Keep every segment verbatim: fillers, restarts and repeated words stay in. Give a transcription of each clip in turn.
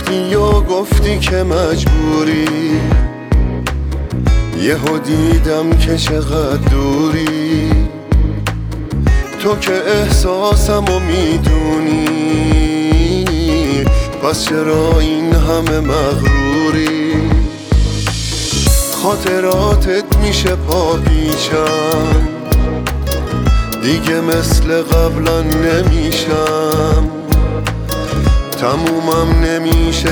رفتی و گفتی که مجبوری، یهو دیدم که چقدر دوری. تو که احساسمو میدونی، پس چرا این همه مغروری؟ خاطراتت میشه پاپیچم، دیگه مثل قبلا نمیشم. تمومم نمیشه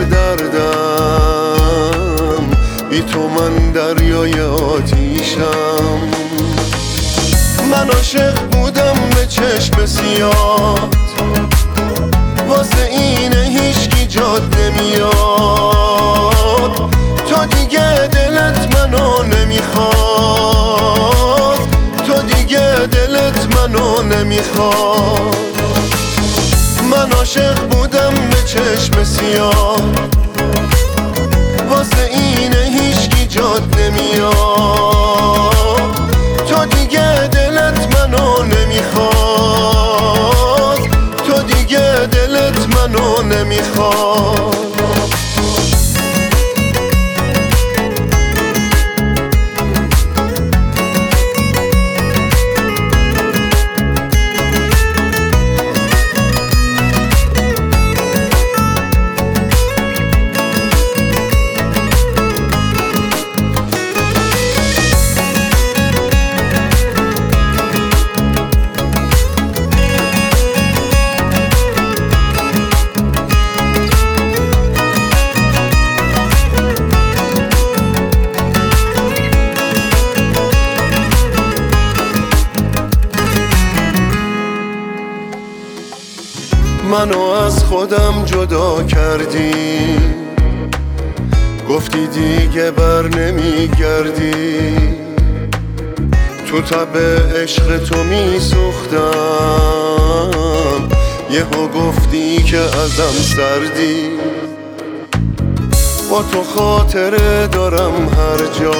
سردردم، بی تو من دریای آتیشم. من عاشق بودم به چشم سیاد، واسه اینه هیچکی جاد نمیاد. تو دیگه دلت منو نمیخواد، تو دیگه دلت منو نمیخواد. من عاشق بودم به چشم سیاد، واسه اینه هیچکی جاد نمیاد. تو دیگه دلت منو نمیخواد، تو دیگه دلت منو نمیخواد. منو از خودم جدا کردی، گفتی دیگه بر نمیگردی. تو تب عشق تو میسوختم، یهو گفتی که ازم سردی. با تو خاطره دارم هر جا،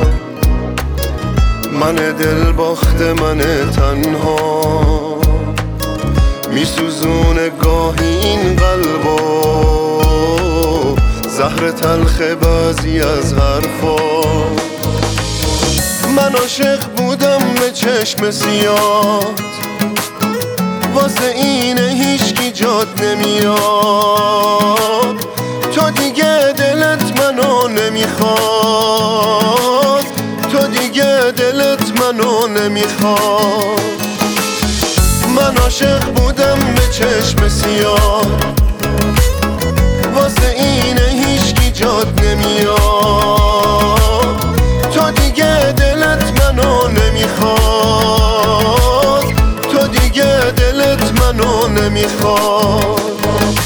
من دل باخته من تنها. میسوزونه گاهی این قلبو، زهر تلخ بعضی از حرفا. من عاشق بودم به چشم سیاد، واسه اینه هیچکی جاد نمیاد. تو دیگه دلت منو نمیخواد، تو دیگه دلت منو نمیخواد. من عاشق بودم به چشم سیاد، واسه اینه هیچکی جاد نمیاد. تو دیگه دلت منو نمیخواد، تو دیگه دلت منو نمیخواد.